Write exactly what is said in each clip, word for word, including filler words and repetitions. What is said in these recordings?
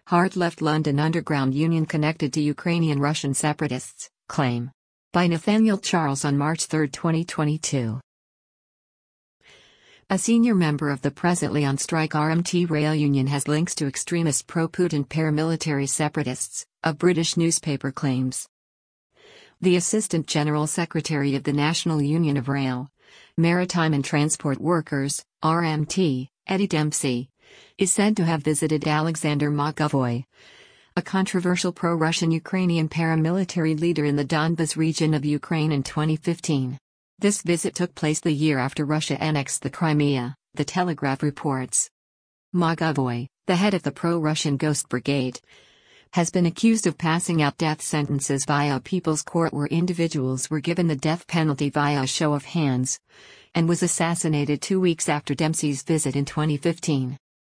hard-left London Underground union connected to Ukrainian-Russian separatists, claim. By Nathaniel Charles on March third, twenty twenty-two. A senior member of the presently on strike R M T rail union has links to extremist pro-Putin paramilitary separatists, a British newspaper claims. The Assistant General Secretary of the National Union of Rail, Maritime and Transport Workers, R M T, Eddie Dempsey, is said to have visited Alexander Mogovoy, a controversial pro-Russian Ukrainian paramilitary leader in the Donbas region of Ukraine in twenty fifteen. This visit took place the year after Russia annexed the Crimea, The Telegraph reports. Mogovoy, the head of the pro-Russian Ghost Brigade, has been accused of passing out death sentences via a people's court where individuals were given the death penalty via a show of hands, and was assassinated two weeks after Dempsey's visit in twenty fifteen.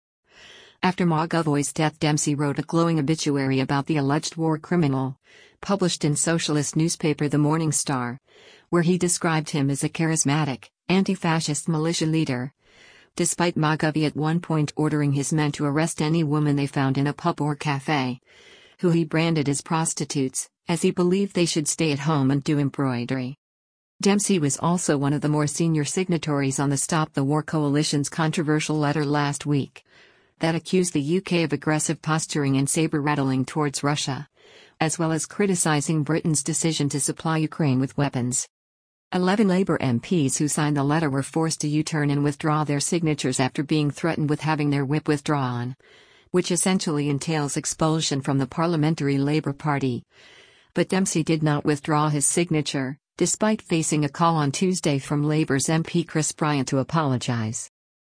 After Mogovoy's death, Dempsey wrote a glowing obituary about the alleged war criminal, published in socialist newspaper The Morning Star, where he described him as a charismatic, anti-fascist militia leader, despite Mogovoy at one point ordering his men to arrest any woman they found in a pub or cafe, who he branded as prostitutes, as he believed they should stay at home and do embroidery. Dempsey was also one of the more senior signatories on the Stop the War Coalition's controversial letter last week that accused the U K of aggressive posturing and saber-rattling towards Russia, as well as criticizing Britain's decision to supply Ukraine with weapons. Eleven Labour M Ps who signed the letter were forced to U-turn and withdraw their signatures after being threatened with having their whip withdrawn, which essentially entails expulsion from the Parliamentary Labour Party. But Dempsey did not withdraw his signature, despite facing a call on Tuesday from Labour's M P Chris Bryant to apologise.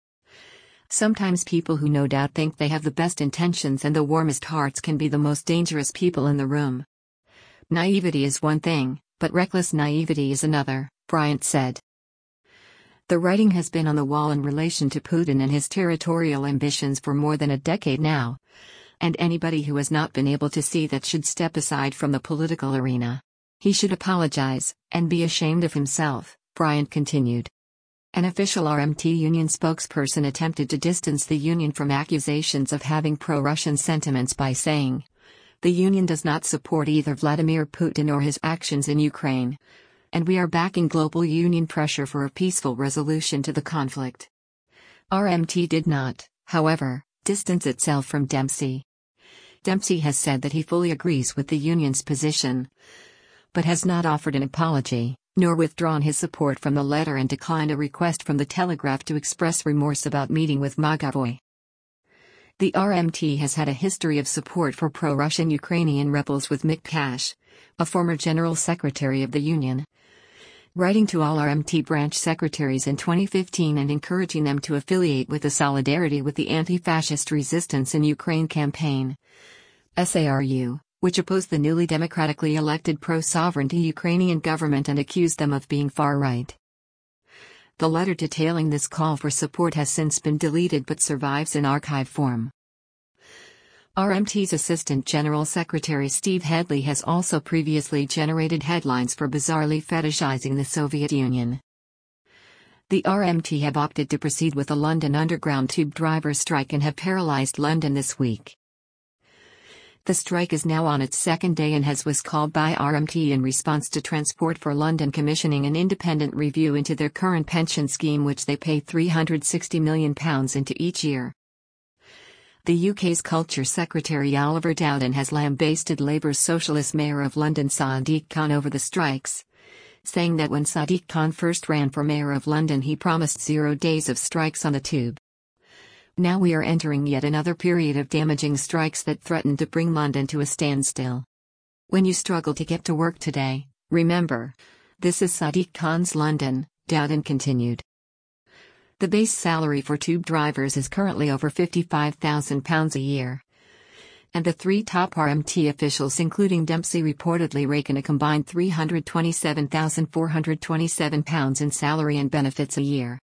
Sometimes people who no doubt think they have the best intentions and the warmest hearts can be the most dangerous people in the room. Naivety is one thing, but reckless naivety is another, Bryant said. The writing has been on the wall in relation to Putin and his territorial ambitions for more than a decade now, and anybody who has not been able to see that should step aside from the political arena. He should apologize, and be ashamed of himself, Bryant continued. An official R M T union spokesperson attempted to distance the union from accusations of having pro-Russian sentiments by saying, "The union does not support either Vladimir Putin or his actions in Ukraine, and we are backing global union pressure for a peaceful resolution to the conflict." R M T did not, however, distance itself from Dempsey. Dempsey has said that he fully agrees with the union's position, but has not offered an apology, nor withdrawn his support from the letter, and declined a request from The Telegraph to express remorse about meeting with Mogovoy. The R M T has had a history of support for pro-Russian Ukrainian rebels, with Mick Cash, a former general secretary of the union, writing to all R M T branch secretaries in twenty fifteen and encouraging them to affiliate with the Solidarity with the Anti-Fascist Resistance in Ukraine campaign, S A R U, which opposed the newly democratically elected pro-sovereignty Ukrainian government and accused them of being far-right. The letter detailing this call for support has since been deleted but survives in archive form. R M T's Assistant General Secretary Steve Headley has also previously generated headlines for bizarrely fetishizing the Soviet Union. The R M T have opted to proceed with the London Underground tube drivers' strike and have paralysed London this week. The strike is now on its second day and has was called by R M T in response to Transport for London commissioning an independent review into their current pension scheme, which they pay three hundred sixty million pounds into each year. The U K's Culture Secretary Oliver Dowden has lambasted Labour's Socialist Mayor of London Sadiq Khan over the strikes, saying that when Sadiq Khan first ran for Mayor of London he promised zero days of strikes on the tube. Now we are entering yet another period of damaging strikes that threaten to bring London to a standstill. When you struggle to get to work today, remember, this is Sadiq Khan's London, Dowden continued. The base salary for tube drivers is currently over fifty-five thousand pounds a year. And the three top R M T officials, including Dempsey, reportedly rake in a combined three hundred twenty-seven thousand four hundred twenty-seven pounds in salary and benefits a year.